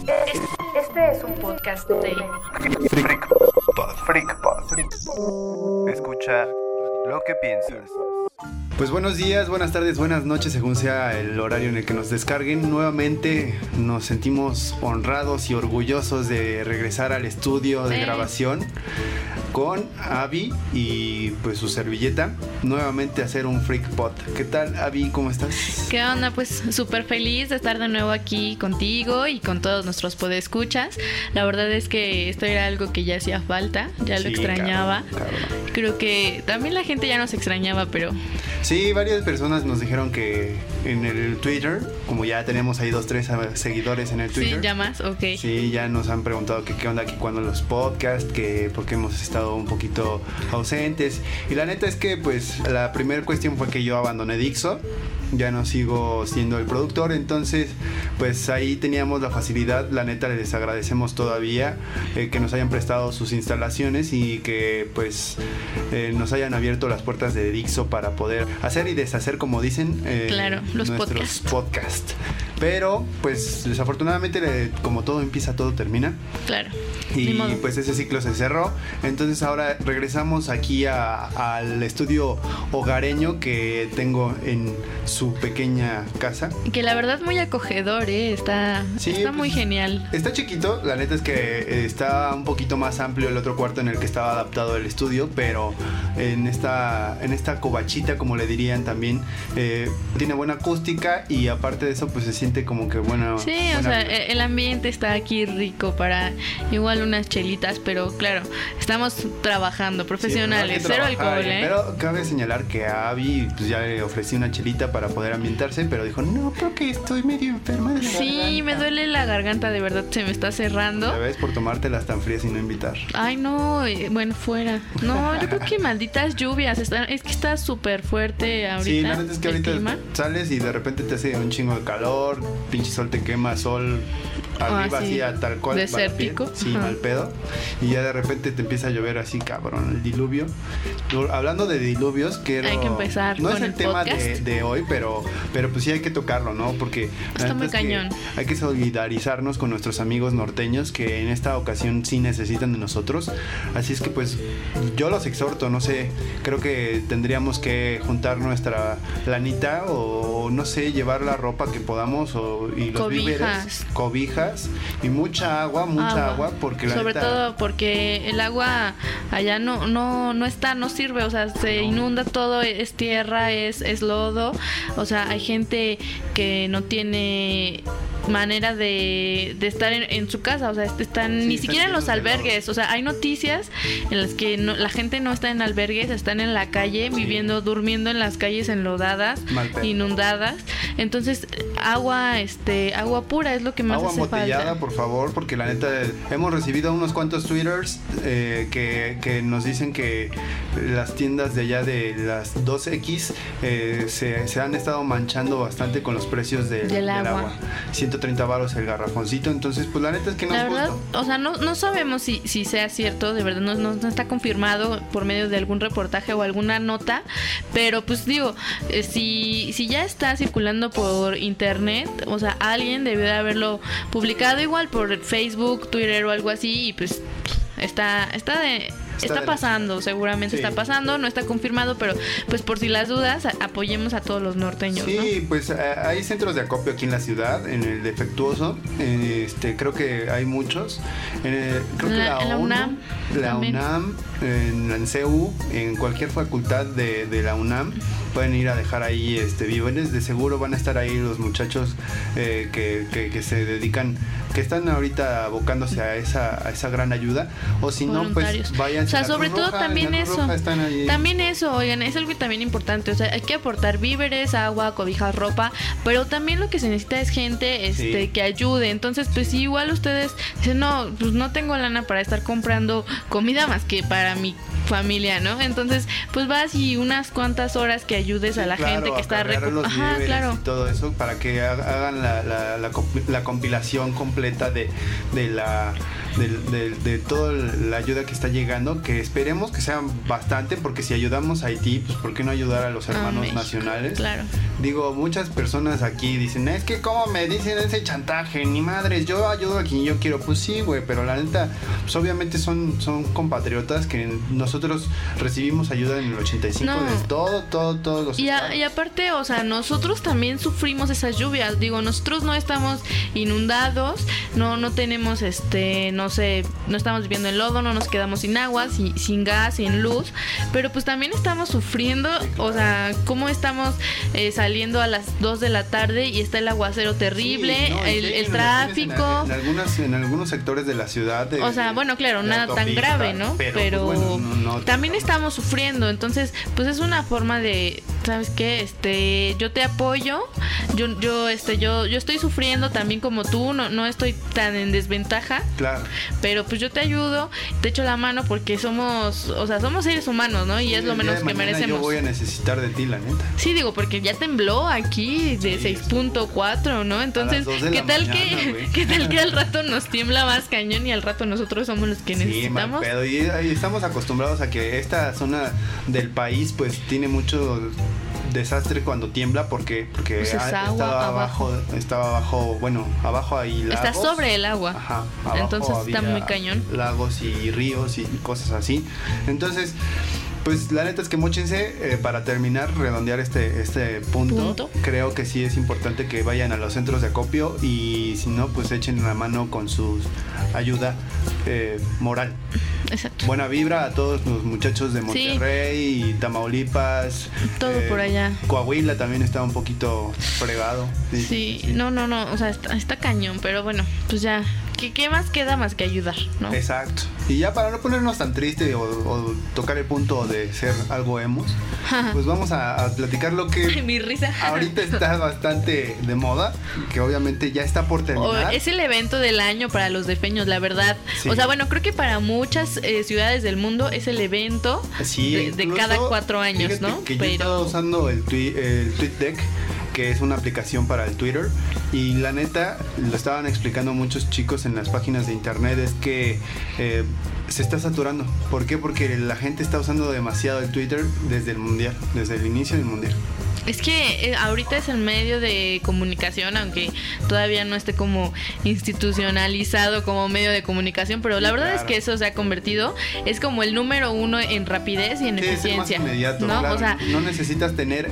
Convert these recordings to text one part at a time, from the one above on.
Este es un podcast de Freakpod. Escucha lo que piensas. Pues buenos días, buenas tardes, buenas noches, según sea el horario en el que nos descarguen. Nuevamente nos sentimos honrados y orgullosos de regresar al estudio de grabación con Abby y pues su servilleta, nuevamente a hacer un Freakpod. ¿Qué tal, Abby? ¿Cómo estás? ¿Qué onda? Pues súper feliz de estar de nuevo aquí contigo y con todos nuestros podescuchas. La verdad es que esto era algo que ya hacía falta, ya lo extrañaba. Cabrón. Creo que también la gente ya nos extrañaba, pero... Sí, varias personas nos dijeron que en el Twitter, como ya tenemos ahí 2-3 seguidores en el Twitter. Sí, ya más, ok. Sí, ya nos han preguntado que qué onda, que cuando los podcasts, que por qué hemos estado un poquito ausentes. Y la neta es que pues la primera cuestión fue que yo abandoné Dixo. Ya no sigo siendo el productor, entonces pues ahí teníamos la facilidad. La neta les agradecemos todavía que nos hayan prestado sus instalaciones y que pues nos hayan abierto las puertas de Dixo para poder hacer y deshacer, como dicen, claro, los nuestros podcasts. Pero pues desafortunadamente, como todo empieza, todo termina. Claro. Y pues ese ciclo se cerró. Entonces ahora regresamos aquí al estudio hogareño que tengo en su pequeña casa. Que la verdad es muy acogedor, está pues, muy genial. Está chiquito, la neta es que está un poquito más amplio el otro cuarto en el que estaba adaptado el estudio, pero en esta covachita, como le dirían también, tiene buena acústica y aparte de eso pues se siente como que buena. Sí, o sea, el ambiente está aquí rico para igual unas chelitas, pero claro, estamos trabajando profesionales, sí, cero alcohol, Pero cabe señalar que a Abby pues ya le ofrecí una chelita para poder ambientarse, pero dijo, no, porque estoy medio enferma de la garganta. Sí, me duele la garganta, de verdad, se me está cerrando. Ya ves, por tomártelas tan frías y no invitar. Ay, no, bueno, fuera. No, yo creo que malditas lluvias, es que está súper fuerte ahorita. Sí, la neta es que ahorita clima. sales y de repente te hace un chingo de calor, pinche sol te quema, sol arriba así a tal cual. Desértico. Sí, mal pedo. Y ya de repente te empieza a llover así, cabrón, el diluvio. Hablando de diluvios, hay que empezar no con es el tema podcast de hoy, pero pues sí hay que tocarlo, ¿no? Porque está muy cañón. Hay que solidarizarnos con nuestros amigos norteños que en esta ocasión sí necesitan de nosotros. Así es que pues yo los exhorto, no sé, creo que tendríamos que juntar nuestra lanita o no sé, llevar la ropa que podamos y los víveres, cobijas y mucha agua, porque la sobre neta, todo porque el agua allá no sirve, o sea, se inunda todo, es tierra, es lodo, o sea, hay gente que no tiene manera de estar en su casa, o sea, están ni siquiera en los albergues, o sea, hay noticias en las que la gente no está en albergues, están en la calle, viviendo, durmiendo en las calles enlodadas, inundadas. Entonces, agua pura es lo que más hace falta. Agua embotellada, por favor, porque la neta hemos recibido unos cuantos twitters que nos dicen que las tiendas de allá de las 2X se han estado manchando bastante con los precios del agua. 130 varos el garrafoncito, entonces pues la neta es que no es justo. La verdad, o sea, no sabemos si sea cierto, de verdad no está confirmado por medio de algún reportaje o alguna nota, pero pues digo, si ya está circulando por internet, o sea, alguien debió de haberlo publicado igual por Facebook, Twitter o algo así, y pues está pasando, seguramente está pasando, no está confirmado, pero pues por si las dudas, apoyemos a todos los norteños. Sí, ¿no? pues hay centros de acopio aquí en la ciudad, en el Defectuoso, creo que hay muchos, creo que la UNAM, en la CEU, en cualquier facultad de la UNAM, pueden ir a dejar ahí víveres, de seguro van a estar ahí los muchachos que se dedican, que están ahorita abocándose a esa gran ayuda, o si no, pues vayan. O sea, sobre todo también eso, oigan, es algo también importante, o sea, hay que aportar víveres, agua, cobijas, ropa, pero también lo que se necesita es gente que ayude. Entonces, pues si igual ustedes dicen, no, pues no tengo lana para estar comprando comida más que para mi familia, ¿no? Entonces, pues vas y unas cuantas horas que ayudes a la gente que está y todo eso para que hagan la compilación completa de de toda la ayuda que está llegando, que esperemos que sea bastante, porque si ayudamos a Haití, pues ¿por qué no ayudar a los hermanos nacionales? Claro. Digo, muchas personas aquí dicen, es que cómo me dicen ese chantaje, ni madres, yo ayudo a quien yo quiero. Pues sí, güey, pero la neta, pues obviamente son compatriotas que nosotros recibimos ayuda en el 85 de todos los y aparte, o sea, nosotros también sufrimos esas lluvias. Digo, nosotros no estamos inundados, no tenemos no sé, no estamos viviendo en lodo, no nos quedamos sin agua, sin gas, sin luz, pero pues también estamos sufriendo. O sea, cómo estamos saliendo a las 2 de la tarde y está el aguacero terrible, el tráfico. En algunos sectores de la ciudad. O sea, bueno, claro, nada tan grave, ¿no? Pero pues, bueno, también estamos sufriendo. Entonces, pues es una forma de, ¿sabes qué? Yo te apoyo. Yo estoy sufriendo también como tú, no estoy tan en desventaja. Claro. Pero pues yo te ayudo, te echo la mano porque somos seres humanos, ¿no? Y es lo menos que merecemos. Yo voy a necesitar de ti, la neta. Sí, digo, porque ya tembló aquí de 6.4, ¿no? Entonces, ¿qué tal que al rato nos tiembla más cañón y al rato nosotros somos los que necesitamos? Sí, mal pedo. Y estamos acostumbrados a que esta zona del país pues tiene mucho desastre cuando tiembla porque pues estaba abajo, bueno, abajo hay lagos. Está sobre el agua. Ajá, entonces está muy cañón. Lagos y ríos y cosas así. Entonces, pues la neta es que móchense, para terminar, redondear este punto. Creo que sí es importante que vayan a los centros de acopio y si no, pues echen una mano con su ayuda moral. Exacto. Buena vibra a todos los muchachos de Monterrey y Tamaulipas. Todo por allá. Coahuila también está un poquito fregado. Sí. No. O sea, está cañón, pero bueno, pues ya. ¿Qué más queda más que ayudar, no? Exacto. Y ya para no ponernos tan tristes o tocar el punto de ser algo emos, pues vamos a platicar lo que Ay, mi risa. ahorita está bastante de moda, que obviamente ya está por terminar. Es el evento del año para los defeños, la verdad. Sí. O sea, bueno, creo que para muchas ciudades del mundo es el evento de cada 4 años, ¿no? Que yo estaba usando el TweetDeck, que es una aplicación para el Twitter, y la neta, lo estaban explicando muchos chicos en las páginas de internet, es que se está saturando. ¿Por qué? Porque la gente está usando demasiado el Twitter desde el inicio del mundial. Es que ahorita es el medio de comunicación, aunque todavía no esté como institucionalizado como medio de comunicación, pero la verdad es que eso se ha convertido, es como el número 1 en rapidez y en eficiencia. Es más inmediato, ¿no? Claro. O sea, no necesitas tener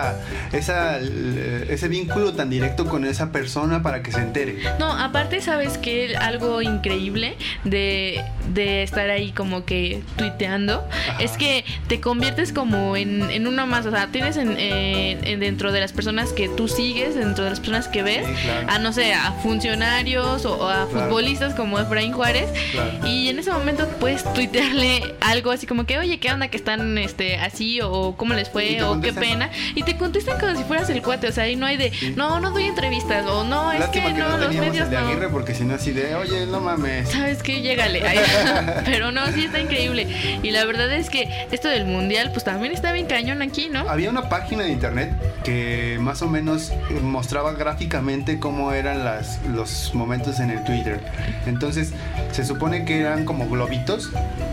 ese vínculo tan directo con esa persona para que se entere. No, aparte, ¿sabes qué? Algo increíble de estar ahí como que tuiteando, es que te conviertes como en uno más. O sea, tienes dentro de las personas que tú sigues, dentro de las personas que ves, a no sé, a funcionarios o a futbolistas como Efraín Juárez, y en ese momento puedes tuitearle algo así como que, oye, ¿qué onda que están así? O ¿cómo les fue? O qué pena. Y te contestan como si fueras el cuate. O sea, ahí no hay de, no doy entrevistas, o no, es lástima que no, los medios el de Aguirre, porque si no así de, oye, no mames. ¿Sabes qué? Llégale. Pero no, sí está increíble. Y la verdad es que esto del mundial, pues también está bien cañón aquí, ¿no? Había una página de internet que más o menos mostraba gráficamente cómo eran los momentos en el Twitter. Entonces, se supone que eran como globitos,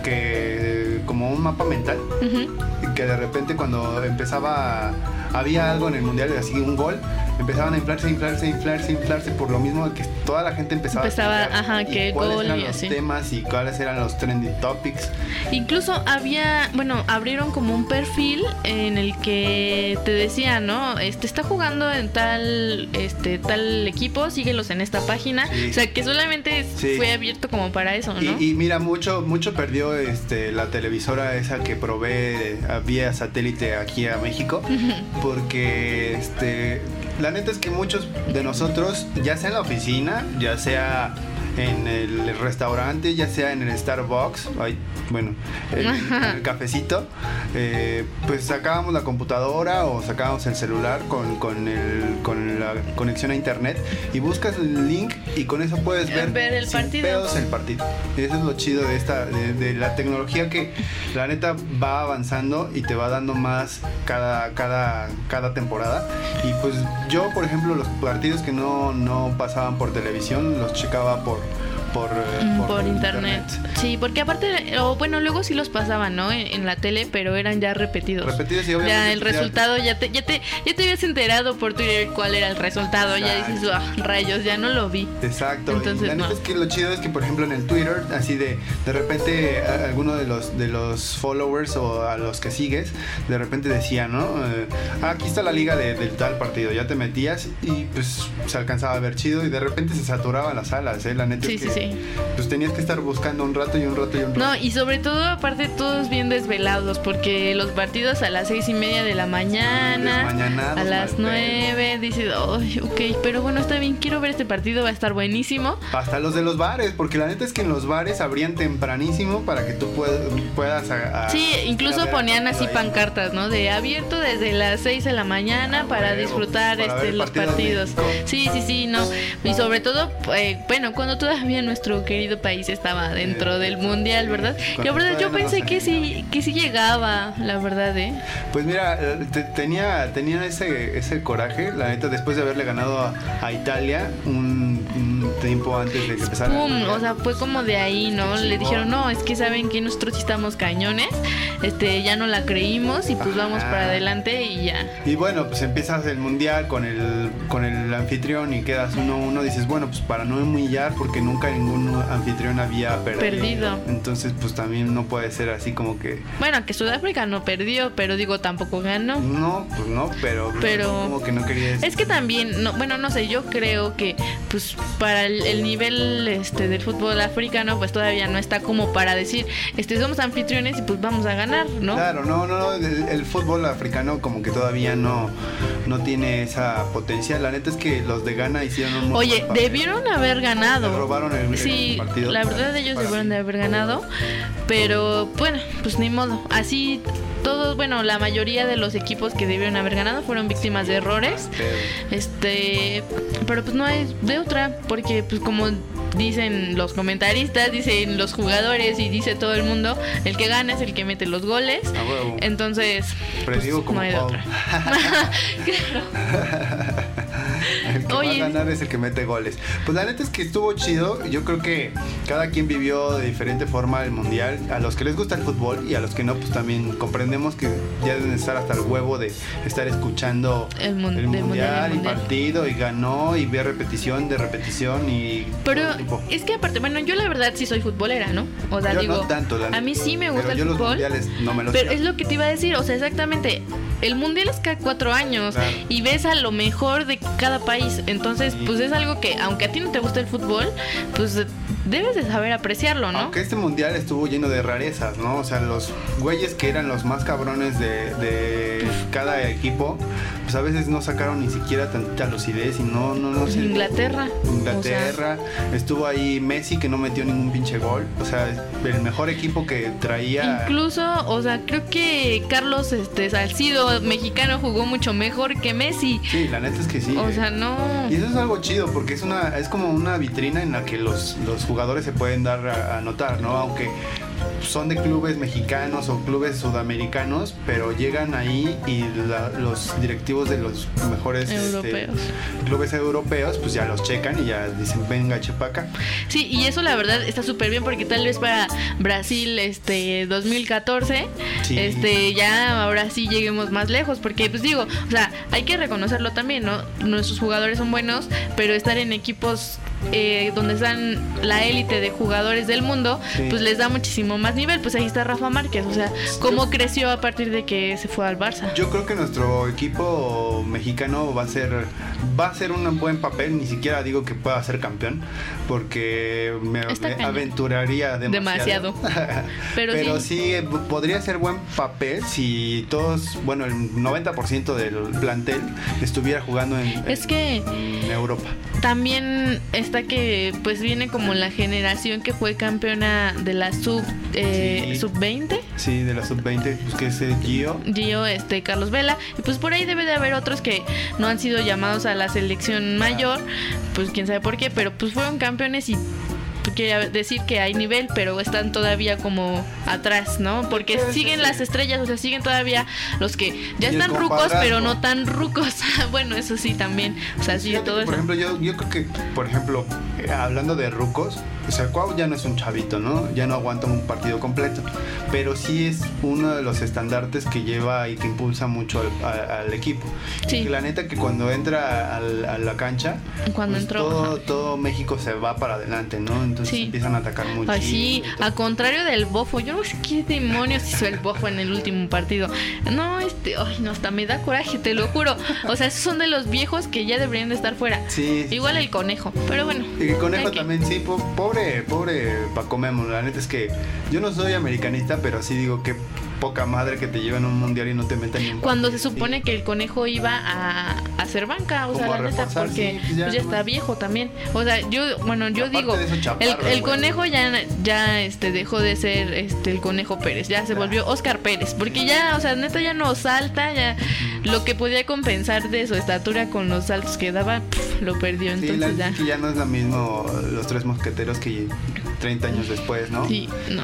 como un mapa mental, y que de repente cuando había algo en el mundial, así un gol, empezaban a inflarse por lo mismo que toda la gente empezaba a que cuáles gol eran y los así. temas y cuáles eran los trending topics. Incluso abrieron como un perfil en el que te decía, ¿no? Está jugando en tal equipo, síguelos en esta página. O sea, que solamente fue abierto como para eso, ¿no? Y mira, mucho perdió la televisora esa que provee vía satélite aquí a México, porque la neta es que muchos de nosotros, ya sea en la oficina, ya sea en el restaurante, ya sea en el Starbucks, en el cafecito, pues sacábamos la computadora o sacábamos el celular con la conexión a internet y buscas el link y con eso puedes ver el sin partido. pedos el partido. Y eso es lo chido de la tecnología, que la neta va avanzando y te va dando más cada temporada. Y pues yo, por ejemplo, los partidos que no pasaban por televisión los checaba por por internet. Sí, porque aparte, bueno, luego sí los pasaban, ¿no? En la tele, pero eran ya repetidos. Repetidos y obviamente. Ya el resultado, ya te habías enterado por Twitter cuál era el resultado. Exacto. Ya dices, rayos, ya no lo vi. Exacto. Entonces, y la neta es que lo chido es que, por ejemplo, en el Twitter, así de repente, alguno de los followers o a los que sigues, de repente decía, ¿no? Aquí está la liga del tal partido. Ya te metías y pues se alcanzaba a ver chido y de repente se saturaban las salas, La neta es que sí. Pues tenías que estar buscando un rato. No, y sobre todo, aparte, todos bien desvelados, porque los partidos a las 6:30 de la mañana, a las 9, dices, ay, ok, pero bueno, está bien, quiero ver este partido, va a estar buenísimo. Hasta los de los bares, porque la neta es que en los bares abrían tempranísimo para que tú puedas sí, incluso ponían así pancartas, ¿no? De abierto desde las 6 de la mañana para disfrutar los partidos. Sí, no. Y sobre todo, bueno, cuando todavía nuestro querido país estaba dentro del mundial, ¿verdad? La verdad, yo pensé que sí llegaba, la verdad, Pues mira, tenía ese coraje, la neta, después de haberle ganado a Italia un tiempo antes de que empezara. O sea, fue como de ahí, ¿no? Le dijeron, no, es que saben que nosotros sí estamos cañones, ya no la creímos y pues vamos para adelante y ya. Y bueno, pues empiezas el mundial con el anfitrión y quedas 1-1, dices, bueno, pues para no humillar, porque nunca ningún anfitrión había perdido. Entonces, pues también no puede ser así como que... Bueno, que Sudáfrica no perdió, pero digo, tampoco ganó. No, pues no, pero como que no quería decir. Es que también, no sé, yo creo que pues para el nivel del fútbol africano, pues todavía no está como para decir, somos anfitriones y pues vamos a ganar, ¿no? Claro, no, el fútbol africano como que todavía no tiene esa potencia. La neta es que los de Ghana hicieron un... Oye, debieron haber ganado. Le robaron el partido. La verdad, ellos debieron de haber ganado, pero bueno, pues ni modo. Así todos, bueno, la mayoría de los equipos que debieron haber ganado fueron víctimas de errores. Pero pues no hay de otra, porque pues como dicen los comentaristas, dicen los jugadores y dice todo el mundo, el que gana es el que mete los goles. Entonces, pues, no hay de otra. El que va a ganar es el que mete goles. Pues la neta es que estuvo chido. Yo creo que cada quien vivió de diferente forma el mundial. A los que les gusta el fútbol y a los que no, pues también comprendemos que ya deben estar hasta el huevo de estar escuchando el mundial y partido y ganó y ver repetición de repetición y... Pero es que aparte, bueno, yo la verdad sí soy futbolera, ¿no? O sea, yo digo, no tanto, a mí sí me gusta el fútbol. Los mundiales no me los pero es lo que te iba a decir, o sea, exactamente. El mundial es cada 4 años, claro, y ves a lo mejor de cada país. Entonces, sí, pues es algo que, aunque a ti no te gusta el fútbol, pues debes de saber apreciarlo, ¿no? Aunque este mundial estuvo lleno de rarezas, ¿no? O sea, los güeyes que eran los más cabrones de cada equipo, pues a veces no sacaron ni siquiera tantita lucidez y no sé. Inglaterra, o sea, estuvo ahí Messi, que no metió ningún pinche gol. O sea, el mejor equipo que traía. Incluso, o sea, creo que Carlos Salcido, mexicano, jugó mucho mejor que Messi. Sí, la neta es que sí. O sea, no. Y eso es algo chido, porque es como una vitrina en la que los jugadores se pueden dar a notar, ¿no? Aunque son de clubes mexicanos o clubes sudamericanos, pero llegan ahí y los directivos de los mejores clubes europeos, pues ya los checan y ya dicen, venga, chepaca. Sí, y eso la verdad está súper bien, porque tal vez para Brasil 2014, sí, ya ahora sí lleguemos más lejos, porque pues digo, o sea, hay que reconocerlo también, ¿no? Nuestros jugadores son buenos, pero estar en equipos donde están la élite de jugadores del mundo, sí, pues les da muchísimo más nivel. Pues ahí está Rafa Márquez, o sea, cómo creció a partir de que se fue al Barça. Yo creo que nuestro equipo mexicano va a ser un buen papel. Ni siquiera digo que pueda ser campeón, porque me aventuraría demasiado. Pero sí podría ser buen papel si todos, bueno, el 90% del plantel estuviera jugando en Europa. También está que pues viene como la generación que fue campeona de la sub-20. Sí, de la sub-20, pues que es Gio, Carlos Vela, y pues por ahí debe de haber otros que no han sido llamados a la selección mayor, pues quién sabe por qué, pero pues fueron campeones y quiere decir que hay nivel, pero están todavía como atrás, ¿no? Porque siguen las estrellas, o sea, siguen todavía los que ya están rucos, pero no tan rucos. Bueno, eso sí también, o sea, sí, todo eso. Por ejemplo, yo creo que, por ejemplo, hablando de rucos, o sea, Cuau ya no es un chavito, ¿no? Ya no aguanta un partido completo, pero sí es uno de los estandartes que lleva y que impulsa mucho al equipo. Sí. Y la neta que cuando entra a la cancha, cuando pues entró, todo México se va para adelante, ¿no? Entonces empiezan a atacar mucho. Sí, a contrario del Bofo, yo no sé qué demonios hizo el Bofo en el último partido. No, ay, no, hasta me da coraje, te lo juro. O sea, esos son de los viejos que ya deberían de estar fuera. Sí, igual el Conejo, pero bueno. Y el Conejo también, sí, pobre Paco Memo. La neta es que yo no soy americanista, pero sí digo que poca madre que te lleven a un mundial y no te metan ni un cuando se supone que el Conejo iba a hacer banca, o sea, la neta, porque sí, pues ya está viejo también. O sea, yo digo, el Conejo ya dejó de ser el Conejo Pérez, ya se volvió Oscar Pérez, porque ya, o sea, neta ya no salta, ya lo que podía compensar de su estatura con los saltos que daba, lo perdió, entonces sí, que ya no es lo mismo los Tres Mosqueteros que 30 años después, ¿no? Sí, no.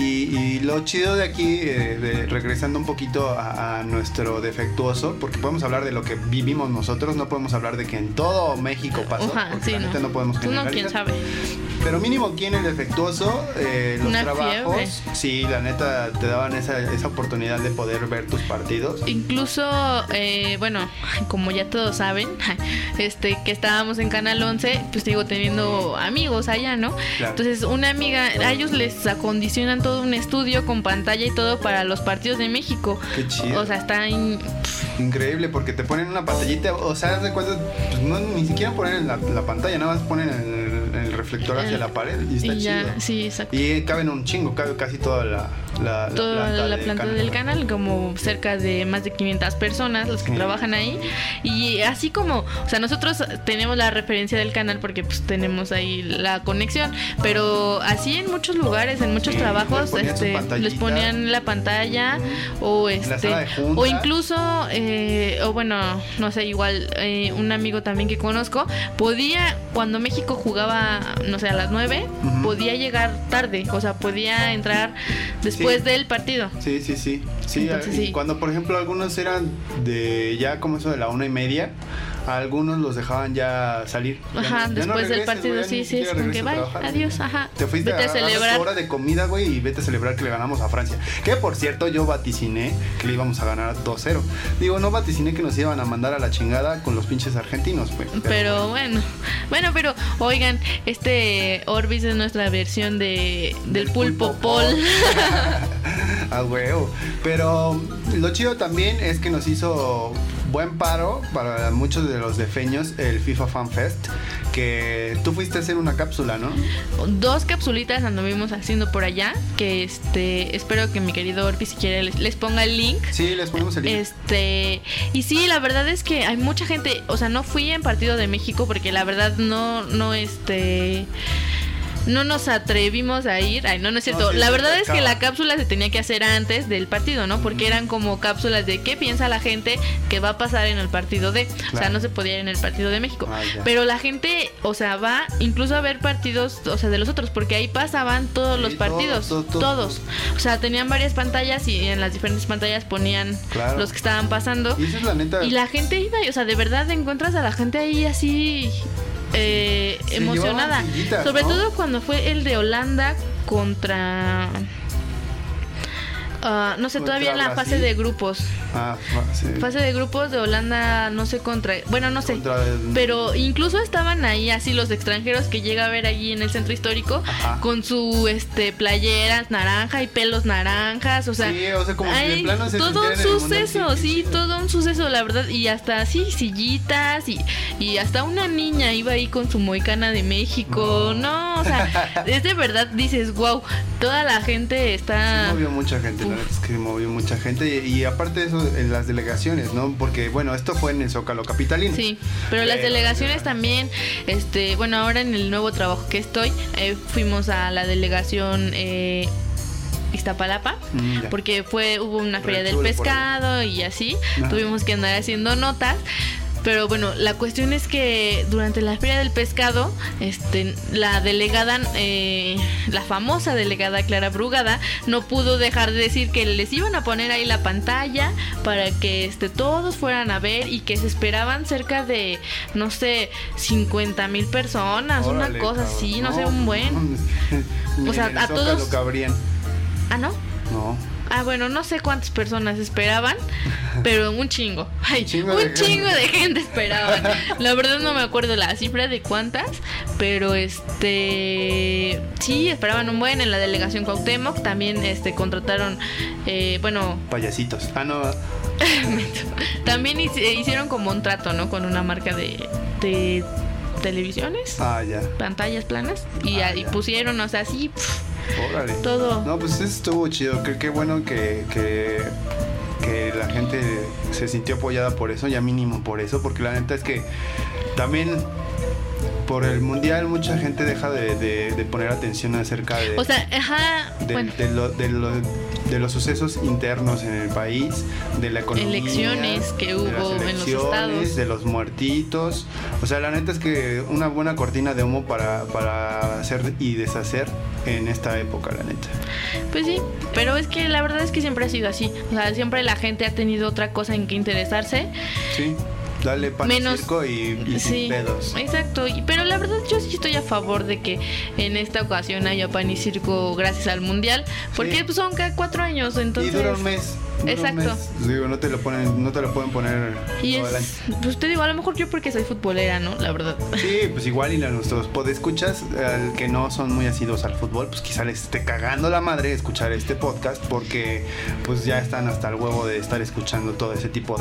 Y lo chido de aquí, regresando un poquito a nuestro defectuoso, porque podemos hablar de lo que vivimos nosotros, no podemos hablar de que en todo México pasó, porque la neta no podemos generalizar. Quién sabe. Pero mínimo quién es defectuoso, los una trabajos, fiebre. Sí, la neta te daban esa oportunidad de poder ver tus partidos. Incluso, bueno, como ya todos saben, que estábamos en Canal 11, pues digo, teniendo amigos allá, ¿no? Claro. Entonces una amiga, a ellos les acondicionan todo un estudio con pantalla y todo para los partidos de México. Qué chido. O sea, está increíble, porque te ponen una pantallita, o sea, haz de cuenta, pues no, ni siquiera ponen la pantalla, nada más ponen el reflector hacia la pared y está chido. Sí, exacto. Y caben un chingo, cabe casi toda la planta del canal, como cerca de más de 500 personas los que trabajan ahí. Y así como, o sea, nosotros tenemos la referencia del canal porque pues tenemos ahí la conexión, pero así en muchos lugares, en muchos trabajos, les ponían la pantalla o o incluso o bueno, no sé, igual un amigo también que conozco podía, cuando México jugaba, no sé, a las 9, podía llegar tarde, o sea, podía entrar después del partido. Sí. Entonces, sí. Cuando, por ejemplo, algunos eran de ya como eso de la 1:30, a algunos los dejaban ya salir. Ajá, ya después del partido, sí, es como que bye, adiós, ajá. Te fuiste vete a celebrar. Tu hora de comida, güey, y vete a celebrar que le ganamos a Francia. Que, por cierto, yo vaticiné que le íbamos a ganar 2-0. Digo, no vaticiné que nos iban a mandar a la chingada con los pinches argentinos, güey. Pero bueno, pero oigan, Orbis es nuestra versión del Pulpo Pol. Ah, huevo. Pero lo chido también es que nos hizo buen paro para muchos de los defeños el FIFA Fan Fest, que tú fuiste a hacer una cápsula, ¿no? 2 capsulitas anduvimos haciendo por allá, que espero que mi querido Orpi, si quiere, les ponga el link. Sí, les ponemos el link. Y sí, la verdad es que hay mucha gente, o sea, no fui en partido de México porque la verdad no nos atrevimos a ir. Ay, no es cierto. La verdad es que la cápsula se tenía que hacer antes del partido, ¿no? Porque eran como cápsulas de qué piensa la gente que va a pasar en el partido de. Claro. O sea, no se podía ir en el partido de México. Pero la gente, o sea, va incluso a ver partidos, o sea, de los otros, porque ahí pasaban todos los partidos. Todos. O sea, tenían varias pantallas y en las diferentes pantallas ponían los que estaban pasando. Y esa es la neta. Y la gente iba, o sea, de verdad encuentras a la gente ahí así emocionada, sobre todo cuando fue el de Holanda contra no sé, todavía en la fase de grupos. Fase de grupos de Holanda, no sé pero incluso estaban ahí así los extranjeros que llega a ver allí en el centro histórico. Ajá. Con su playeras naranja y pelos naranjas, o sea, como si en plano se todo un suceso, todo un suceso, la verdad, y hasta así sillitas y hasta una niña iba ahí con su moicana de México. No, o sea, es de verdad, dices, wow, toda la gente está. Sí, movió mucha gente, la verdad es que movió mucha gente y aparte de eso, en las delegaciones, ¿no? Porque, bueno, esto fue en el Zócalo capitalino. Sí, pero las delegaciones también, bueno, ahora en el nuevo trabajo que estoy, fuimos a la delegación Iztapalapa, porque hubo una feria del pescado y así, tuvimos que andar haciendo notas. Pero bueno, la cuestión es que durante la Feria del Pescado, la delegada, la famosa delegada Clara Brugada, no pudo dejar de decir que les iban a poner ahí la pantalla para que todos fueran a ver y que se esperaban cerca de, no sé, 50,000 personas, órale, una cosa cabrón, así, no sé, un buen. O sea, a todos. Cabrían. ¿Ah, no? No. Bueno, no sé cuántas personas esperaban, pero un chingo. Ay, un chingo de gente esperaba. La verdad no me acuerdo la cifra de cuántas, pero sí, esperaban un buen en la delegación Cuauhtémoc. También contrataron, payasitos. Ah, no. También hicieron como un trato, ¿no? Con una marca de televisiones. Ah, ya. Pantallas planas. Y ahí pusieron, o sea, sí. Órale. Todo. No, pues eso estuvo chido. Creo que bueno que la gente se sintió apoyada por eso, ya mínimo por eso, porque la neta es que también por el mundial mucha gente deja de poner atención acerca de, o sea, ajá, de los sucesos internos en el país, de la economía, elecciones que hubo en los estados, de los muertitos. O sea, la neta es que una buena cortina de humo para hacer y deshacer en esta época, la neta. Pues sí, pero es que la verdad es que siempre ha sido así. O sea, siempre la gente ha tenido otra cosa en que interesarse. Sí. Dale pan y circo y sí, sin pedos. Exacto, pero la verdad yo sí estoy a favor de que en esta ocasión haya pan y circo gracias al mundial, porque sí, pues son cada 4 años, entonces. Y dura un mes. Exacto. Digo, no te lo pueden poner y todo el año. Pues te digo, a lo mejor yo porque soy futbolera, ¿no? La verdad. Sí, pues igual y a nuestros podescuchas que no son muy asiduos al fútbol, pues quizá les esté cagando la madre escuchar este podcast, porque pues ya están hasta el huevo de estar escuchando todo ese tipo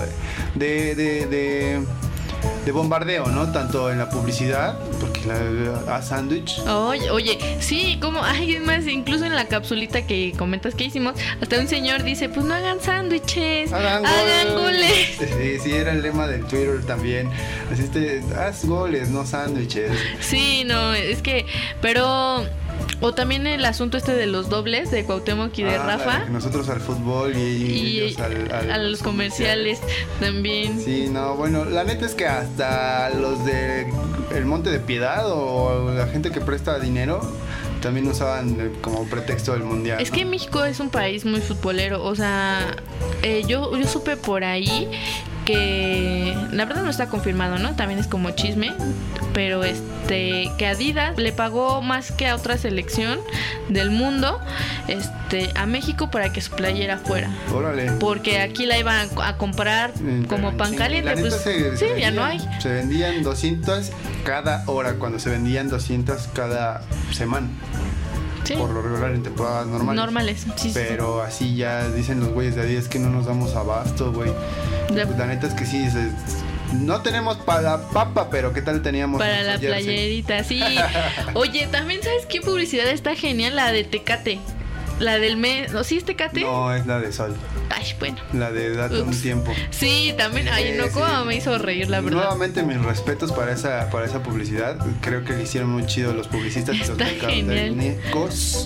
de bombardeo, ¿no? Tanto en la publicidad, porque a sándwich. Oye, sí, como, ay, es más, incluso en la capsulita que comentas que hicimos, hasta un señor dice, pues no hagan sándwiches, hagan goles. Sí, era el lema del Twitter también. Así haz goles, no sándwiches. Sí, no, es que, pero... O también el asunto de los dobles de Cuauhtémoc y de Rafa. Nosotros al fútbol y ellos a los comerciales también. Sí, no, bueno, la neta es que hasta los de el Monte de Piedad o la gente que presta dinero también usaban como pretexto del mundial. Es que México es un país muy futbolero, o sea, yo supe por ahí que la verdad no está confirmado, ¿no? También es como chisme, pero que Adidas le pagó más que a otra selección del mundo a México para que su playera fuera. Órale. Porque aquí la iban a comprar como pan caliente, pues ya no hay. Se vendían 200 cada hora, cuando se vendían 200 cada semana. Sí. Por lo regular en temporadas normales. Sí. Pero así ya dicen los güeyes de Adidas que no nos damos abasto, güey. Pues la neta es que sí, no tenemos para la papa, pero ¿qué tal teníamos? Para la playerita, sí. Oye, también ¿sabes qué publicidad está genial? La de Tecate. La del mes, ¿no? ¿Sí es Tecate? No, es la de Sol. Ay, bueno. La de Date un tiempo. Sí, también. Ay, no, como me hizo reír, la verdad. Nuevamente mis respetos para esa publicidad. Creo que le hicieron muy chido los publicistas y los mercadólogos.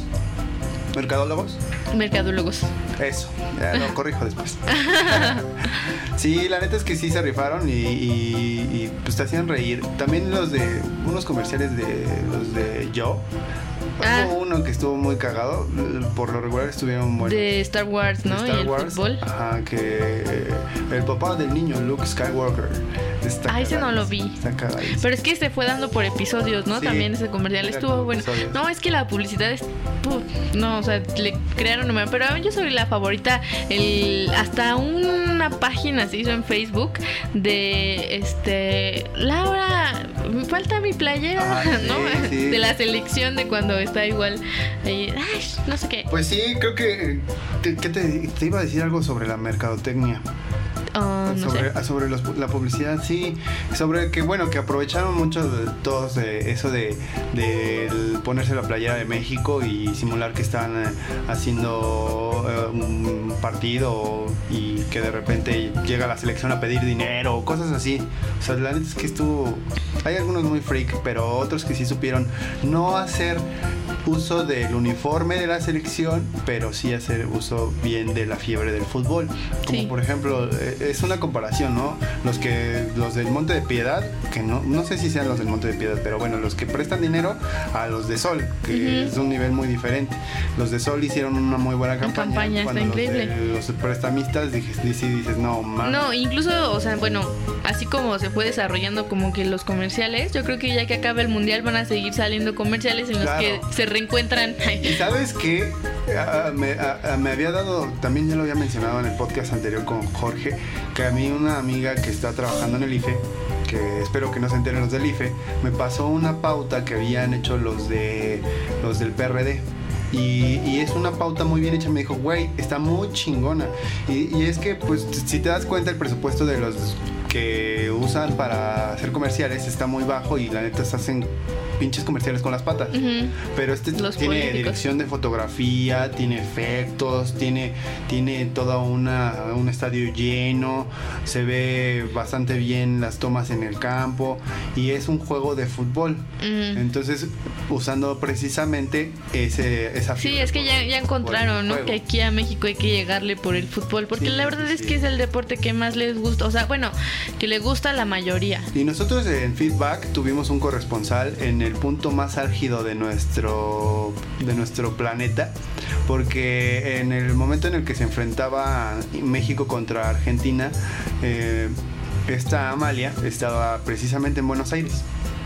Mercadólogos. Eso, ya lo corrijo después. Sí, la neta es que sí se rifaron y pues te hacían reír. También unos comerciales de los de Yo. Hubo uno que estuvo muy cagado, por lo regular estuvieron buenos. De Star Wars, ¿no? De Star y el Wars, fútbol. Ajá, que el papá del niño, Luke Skywalker. Ese no lo vi. Está cagadísimo. Pero es que se fue dando por episodios, ¿no? Sí, también ese comercial estuvo bueno. Episodios. No, es que la publicidad es... no, o sea, le crearon número. Pero yo soy la favorita. Hasta una página se hizo en Facebook de... Laura, me falta mi playera, ¿no? Sí. De la selección de cuando está igual ahí, no sé qué. Pues sí, creo que te iba a decir algo sobre la mercadotecnia. Sobre la publicidad, sí. Sobre que, bueno, que aprovecharon mucho de todos eso del ponerse la playera de México y simular que están haciendo un partido y que de repente llega la selección a pedir dinero o cosas así. O sea, la neta es que hay algunos muy freak, pero otros que sí supieron no hacer uso del uniforme de la selección, pero sí hacer uso bien de la fiebre del fútbol. Como por ejemplo, es una comparación, ¿no? Los del Monte de Piedad, que no sé si sean los del Monte de Piedad, pero bueno, los que prestan dinero a los de Sol, que es un nivel muy diferente. Los de Sol hicieron una muy buena campaña. Está increíble. Los prestamistas dices, no, man. No, incluso, o sea, bueno, así como se fue desarrollando como que los comerciales, yo creo que ya que acabe el mundial van a seguir saliendo comerciales en los que se reencuentran. ¿Y sabes qué? Me había dado, también ya lo había mencionado en el podcast anterior con Jorge, que a mí una amiga que está trabajando en el IFE, que espero que no se enteren los del IFE, me pasó una pauta que habían hecho los del PRD. Y es una pauta muy bien hecha. Me dijo, güey, está muy chingona. Y es que, pues, si te das cuenta, el presupuesto de los que usan para hacer comerciales está muy bajo y la neta se hacen pinches comerciales con las patas. Pero tiene políticos. Dirección de fotografía, tiene efectos, tiene todo un estadio lleno, se ve bastante bien las tomas en el campo y es un juego de fútbol. Entonces, usando precisamente esa sí, es que ya encontraron, ¿no? Que aquí a México hay que llegarle por el fútbol, porque la verdad es que es el deporte que más les gusta, o sea, bueno, que le gusta a la mayoría. Y nosotros en Feedback tuvimos un corresponsal en el punto más álgido de nuestro planeta, porque en el momento en el que se enfrentaba México contra Argentina, esta Amalia estaba precisamente en Buenos Aires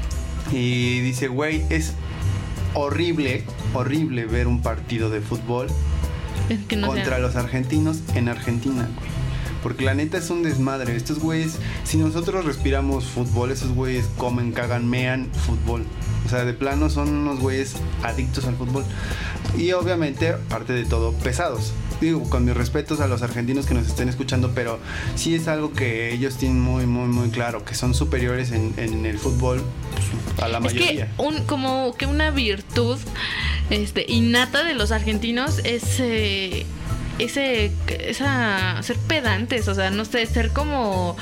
y dice, güey, es horrible ver un partido de fútbol contra los argentinos en Argentina, güey. Porque la neta es un desmadre. Estos güeyes, si nosotros respiramos fútbol, esos güeyes comen, cagan, mean fútbol. O sea, de plano son unos güeyes adictos al fútbol. Y obviamente, aparte de todo, pesados. Digo, con mis respetos a los argentinos que nos estén escuchando, pero sí es algo que ellos tienen muy, muy, muy claro, que son superiores en el fútbol a la mayoría. Es que como que una virtud innata de los argentinos es ser pedantes, o sea, no sé, ser como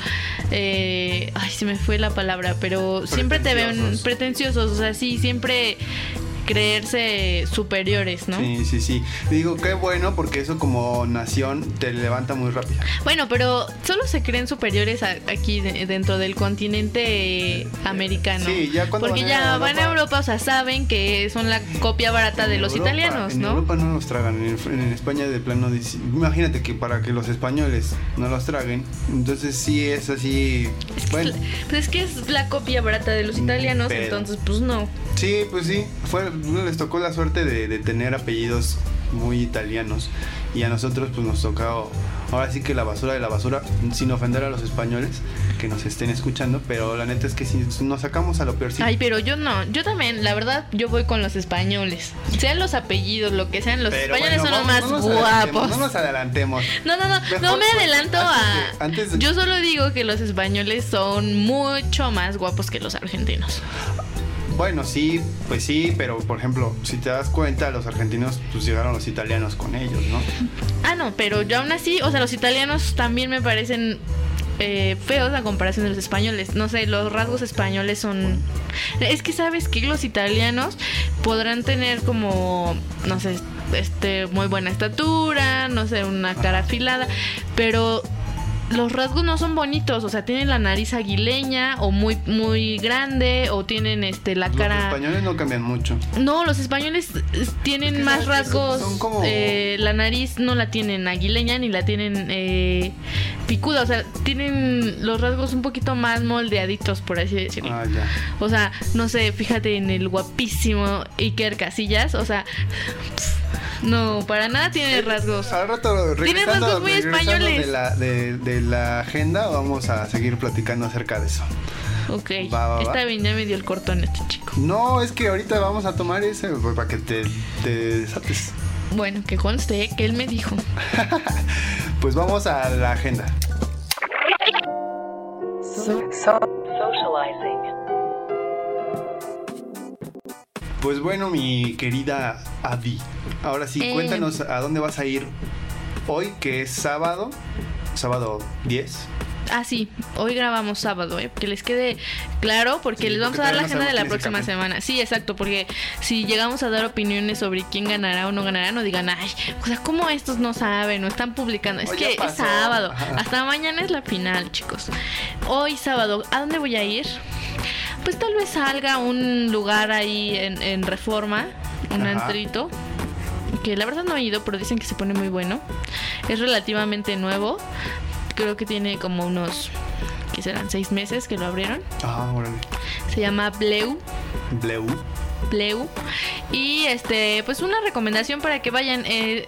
se me fue la palabra, pero siempre te ven pretenciosos, o sea, sí, siempre creerse superiores, ¿no? Sí. Digo, qué bueno, porque eso como nación te levanta muy rápido. Bueno, pero solo se creen superiores aquí dentro del continente americano. Sí, ya cuando porque van a Europa, o sea, saben que son la copia barata de los italianos, ¿no? En Europa no los tragan, en España de plano, imagínate que para que los españoles no los traguen, entonces sí es así, bueno. Pues es que es la copia barata de los italianos, entonces pues no. Sí, pues sí, les tocó la suerte de tener apellidos muy italianos y a nosotros pues nos tocó ahora sí que la basura de la basura, sin ofender a los españoles que nos estén escuchando, pero la neta es que si nos sacamos a lo peor. Ay, pero yo no, yo también, la verdad, yo voy con los españoles, sean los apellidos, lo que sean, los españoles son los más guapos. No nos adelantemos. No me adelanto yo solo digo que los españoles son mucho más guapos que los argentinos. Bueno, sí, pues sí, pero por ejemplo, si te das cuenta, los argentinos pues llegaron los italianos con ellos, ¿no? No, pero yo aún así, o sea, los italianos también me parecen feos a comparación de los españoles. No sé, los rasgos españoles son... Es que sabes que los italianos podrán tener como, no sé, muy buena estatura, no sé, una cara afilada, pero... los rasgos no son bonitos, o sea, tienen la nariz aguileña o muy muy grande, o tienen la cara... Los españoles no cambian mucho. No, los españoles tienen más rasgos, son como... la nariz no la tienen aguileña ni la tienen picuda, o sea, tienen los rasgos un poquito más moldeaditos, por así decirlo. Ya. O sea, no sé, fíjate en el guapísimo Iker Casillas, o sea... No, para nada tiene rasgos. Al rato, tiene rasgos muy españoles. De la agenda, vamos a seguir platicando acerca de eso. Ok, está bien, ya me dio el cortón este chico. No, es que ahorita vamos a tomar ese para que te desates. Bueno, que conste que él me dijo. Pues vamos a la agenda. Socializing. Pues bueno, mi querida Adi, ahora sí, cuéntanos a dónde vas a ir hoy, que es sábado 10. Ah, sí, hoy grabamos sábado, que les quede claro, porque Sí, les vamos porque a dar la todavía no agenda de la sabemos quién es próxima el campeón. semana. Sí, exacto, porque si llegamos a dar opiniones sobre quién ganará o no ganará, no digan, ay, o sea, ¿cómo estos no saben o están publicando? Es Hoy que ya es pasó. sábado, Ajá. hasta mañana es la final, chicos. Hoy sábado, ¿a dónde voy a ir? Pues tal vez salga a un lugar ahí en Reforma, un Ajá. antrito, que la verdad no he ido, pero dicen que se pone muy bueno. Es relativamente nuevo. Creo que tiene como unos, ¿qué serán? 6 meses que lo abrieron. Ah, órale. Se llama Bleu. Bleu. Y pues una recomendación para que vayan.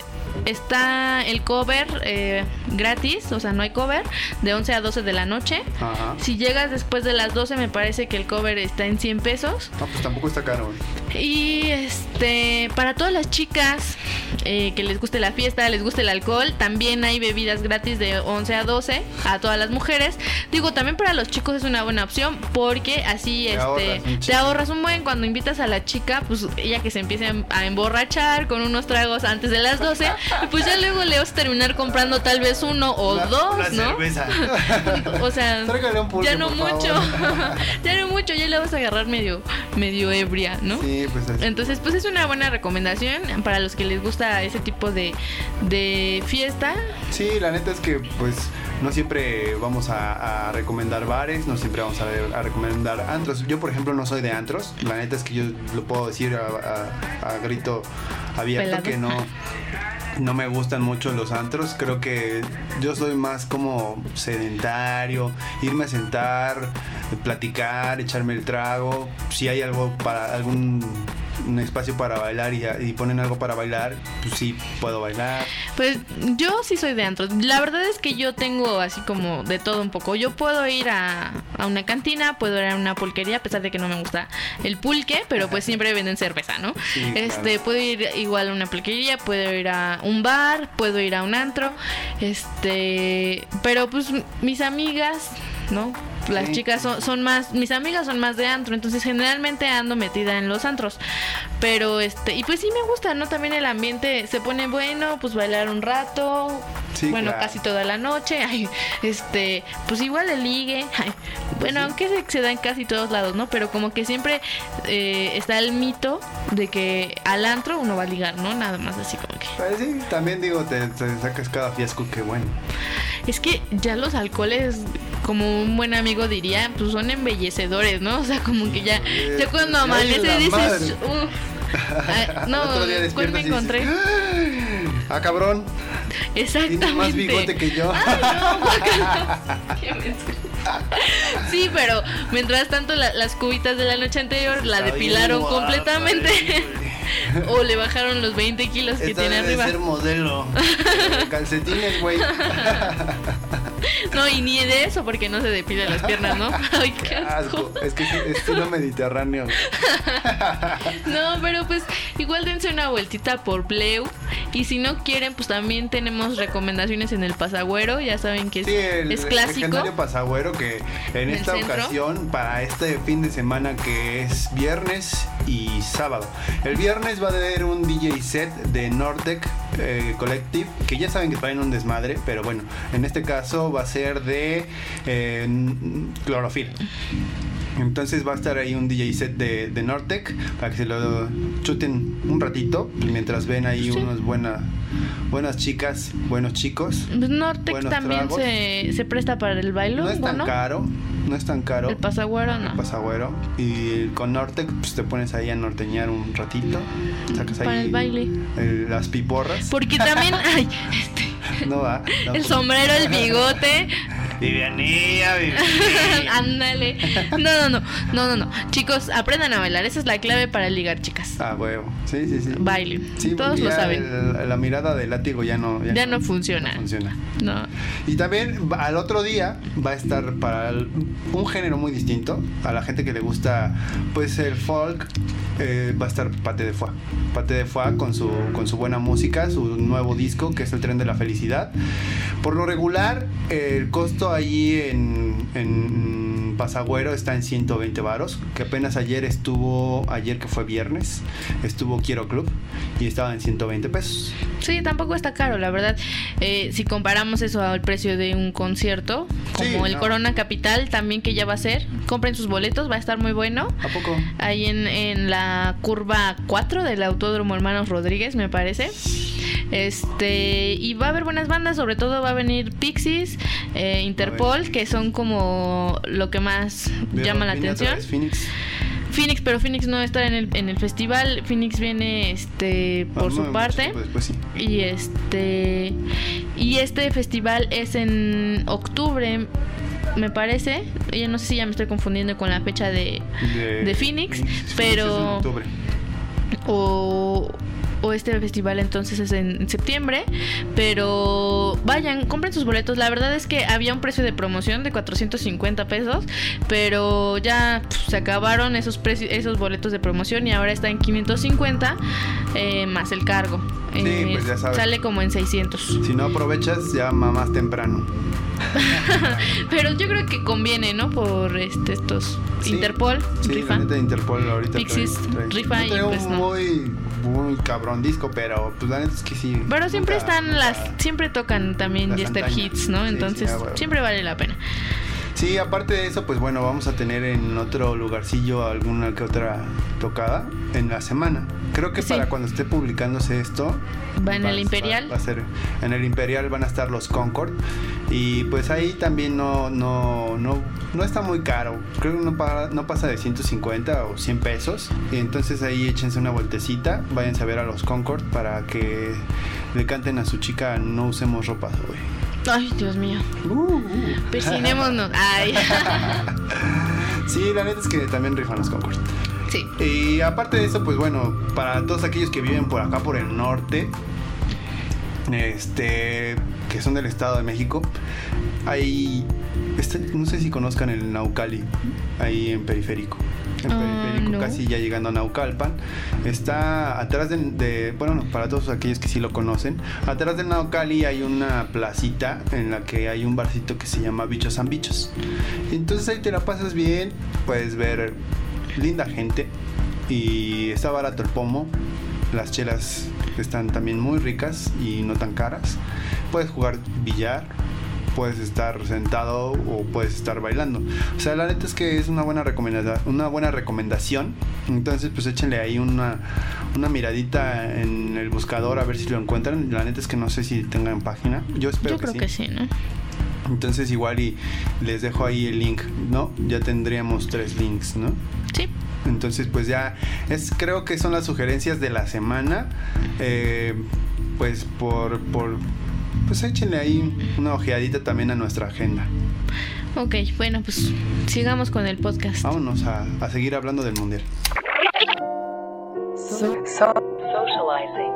Está el cover gratis, o sea, no hay cover, de 11 a 12 de la noche. Ajá. Si llegas después de las 12, me parece que el cover está en 100 pesos. No, pues tampoco está caro. Y para todas las chicas que les guste la fiesta, les guste el alcohol, también hay bebidas gratis de 11 a 12 a todas las mujeres. Digo, también para los chicos es una buena opción, porque así te ahorras un buen. Cuando invitas a la chica, pues ella que se empiece a emborrachar con unos tragos antes de las 12, pues ya luego le vas a terminar comprando tal vez uno o dos, una ¿no? cerveza. O sea, Tráigale un pulque, ya no por mucho. favor. Ya no mucho, ya le vas a agarrar medio ebria, ¿no? Sí, pues así. Entonces, pues es una buena recomendación para los que les gusta ese tipo de fiesta. Sí, la neta es que pues no siempre vamos a recomendar bares, no siempre vamos a recomendar antros. Yo, por ejemplo, no soy de antros. La neta es que yo lo puedo decir a grito abierto. Pelado. Que no me gustan mucho los antros. Creo que yo soy más como sedentario, irme a sentar, platicar, echarme el trago. Si hay algo para un espacio para bailar y ponen algo para bailar, pues sí puedo bailar. Pues yo sí soy de antros. La verdad es que yo tengo así como de todo un poco. Yo puedo ir a una cantina, puedo ir a una pulquería, a pesar de que no me gusta el pulque, pero pues siempre venden cerveza, ¿no? Sí, claro. Puedo ir igual a una pulquería, puedo ir a un bar, puedo ir a un antro, pero pues mis amigas, ¿no? Las Sí. chicas son más, mis amigas son más de antro, entonces generalmente ando metida en los antros. Pero y pues sí me gusta, ¿no? También el ambiente se pone bueno, pues bailar un rato, Sí, bueno, claro. casi toda la noche. Ay, pues igual el ligue. Ay, bueno, sí. aunque se da en casi todos lados, ¿no? Pero como que siempre está el mito de que al antro uno va a ligar, ¿no? Nada más así como que. Pues sí, también digo, te sacas cada fiasco, que bueno. Es que ya los alcoholes, como un buen amigo diría, pues son embellecedores, ¿no? O sea, como que ya cuando Ya amanece la dices, madre. no, Otro día ¿cuál despiertas me y dices, encontré? Ah, cabrón, Exactamente. tiene más bigote que yo. Ay, no, guácala. Qué menso. Sí, pero mientras tanto las cubitas de la noche anterior la Está bien depilaron guapa, completamente. O le bajaron los 20 kilos que Esta tiene debe arriba. ser modelo. Calcetines, güey. No, y ni de eso porque no se depila las piernas, ¿no? Ay, qué asco. Es que es estilo mediterráneo. No, pero pues igual dense una vueltita por Bleu. Y si no quieren, pues también tenemos recomendaciones en el Pasagüero. Ya saben que Sí, es el clásico. legendario Pasagüero, que en ¿En esta el centro? ocasión, para este fin de semana, que es viernes y sábado. El viernes va a haber un DJ set de Nortec Collective, que ya saben que traen un desmadre, pero bueno, en este caso va a ser de Clorofil. Entonces va a estar ahí un DJ set de Nortec para que se lo chuten un ratito mientras ven ahí Sí. unas buenas chicas, buenos chicos. Pues Nortec Buenos también tragos. se presta para el bailongo, No es tan ¿no? caro, no es tan caro. El Pasagüero no. El Pasagüero. Y con Nortec, pues te pones ahí a norteñar un ratito. Sacas ahí Para el baile. las piporras. Porque también, ay, No va. No, el sombrero, el bigote. Vivianía. Ándale. No. Chicos, aprendan a bailar. Esa es la clave para ligar, chicas. Ah, huevo. Sí. Baile. Sí, Todos porque lo ya saben. la mirada de látigo ya no funciona. no funciona. No. Y también al otro día va a estar para un género muy distinto. A la gente que le gusta pues el folk, va a estar Paté de Foix. Paté de Foix con su buena música, su nuevo disco, que es El Tren de la Felicidad. Por lo regular, el costo ahí en en Pasagüero está en 120 varos, que apenas ayer que fue viernes, estuvo Quiero Club y estaba en 120 pesos. Sí, tampoco está caro, la verdad. Si comparamos eso al precio de un concierto, como el Corona Capital, también que ya va a ser, compren sus boletos, va a estar muy bueno. ¿A poco? Ahí en la curva 4 del Autódromo Hermanos Rodríguez, me parece. Y va a haber buenas bandas, sobre todo va a venir Pixies, Interpol, que son como lo que más llama la atención. Phoenix, pero Phoenix no está en el festival. Phoenix viene por su parte. Después sí. Y este festival es en octubre, me parece. Ya no sé si ya me estoy confundiendo con la fecha de Phoenix, pero es en octubre. O este festival entonces es en septiembre. Pero vayan, compren sus boletos. La verdad es que había un precio de promoción de 450 pesos, pero ya se acabaron esos boletos de promoción y ahora está en 550 más el cargo. Sí, pues ya sabes. Sale como en 600. Si no aprovechas, ya más temprano. Pero yo creo que conviene, ¿no? Por estos Interpol, rifa. La neta de Interpol ahorita Pixies, rifa no y tengo pues no. Muy cabrón disco, pero pues la neta es que sí. Pero siempre siempre tocan también Jester Hits, ¿no? Entonces siempre vale la pena. Sí, aparte de eso, pues bueno, vamos a tener en otro lugarcillo alguna que otra tocada en la semana. Creo que para cuando esté publicándose esto, va en el Imperial. Va a ser en el Imperial, van a estar los Concord. Y pues ahí también no está muy caro. Creo que no pasa de 150 o 100 pesos. Y entonces ahí échense una vueltecita, váyanse a ver a los Concord para que le canten a su chica No usemos ropa, güey. Ay, Dios mío. Persinémonos. Ay. Sí, la neta es que también rifan los Concord. Sí. Y aparte de eso, pues bueno, para todos aquellos que viven por acá, por el norte, que son del Estado de México, hay, no sé si conozcan el Naucali, ahí en Periférico. No. Casi ya llegando a Naucalpan, está atrás para todos aquellos que sí lo conocen, atrás del Naucali hay una placita en la que hay un barcito que se llama Bichos and Bichos. Entonces ahí te la pasas bien, puedes ver linda gente y está barato el pomo. Las chelas están también muy ricas y no tan caras. Puedes jugar billar, puedes estar sentado o puedes estar bailando. O sea, la neta es que es una buena recomendación. Entonces, pues échenle ahí una miradita en el buscador a ver si lo encuentran. La neta es que no sé si tengan página. Yo creo que sí, ¿no? Entonces igual y les dejo ahí el link, ¿no? Ya tendríamos 3 links, ¿no? Sí. Entonces pues ya creo que son las sugerencias de la semana. Pues pues échenle ahí una ojeadita también a nuestra agenda. Ok, bueno, pues sigamos con el podcast. Vámonos a seguir hablando del mundial. Socializing.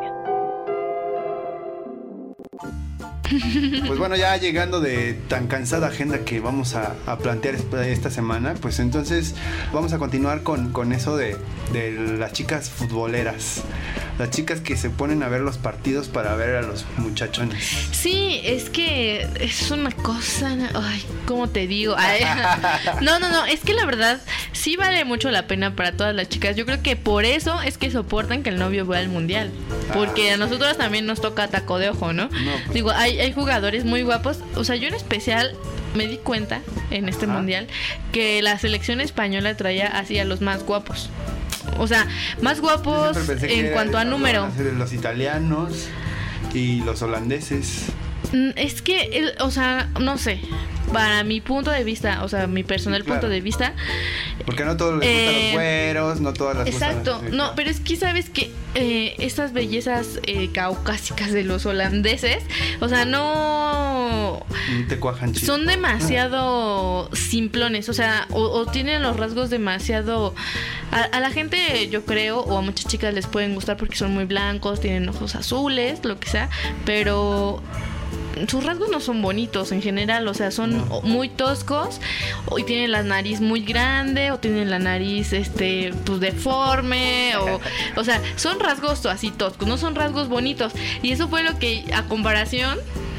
Pues bueno, ya llegando de tan cansada agenda que vamos a plantear esta semana, pues entonces vamos a continuar con eso de las chicas futboleras. Las chicas que se ponen a ver los partidos para ver a los muchachones. Sí, es que es una cosa... Ay, ¿cómo te digo? Ay, no, es que la verdad sí vale mucho la pena para todas las chicas. Yo creo que por eso es que soportan que el novio vaya al mundial. Porque a nosotros también nos toca taco de ojo, ¿no? Pues, digo, hay jugadores muy guapos. O sea, yo en especial me di cuenta en este mundial que la selección española traía así a los más guapos. O sea, más guapos en cuanto a número. Los italianos y los holandeses. Es que, o sea, no sé. Para mi punto de vista, o sea, mi personal punto de vista. Porque no todos les gustan los güeros, no todas las exacto, gustan. No, pero es que sabes que estas bellezas caucásicas de los holandeses, o sea, no te cuajan chido. Son demasiado simplones, o sea, o tienen los rasgos demasiado... A la gente, yo creo, o a muchas chicas les pueden gustar porque son muy blancos, tienen ojos azules, lo que sea, pero... sus rasgos no son bonitos en general, o sea, son muy toscos, y tienen la nariz muy grande, o tienen la nariz pues deforme, o sea, son rasgos así toscos, no son rasgos bonitos. Y eso fue lo que, a comparación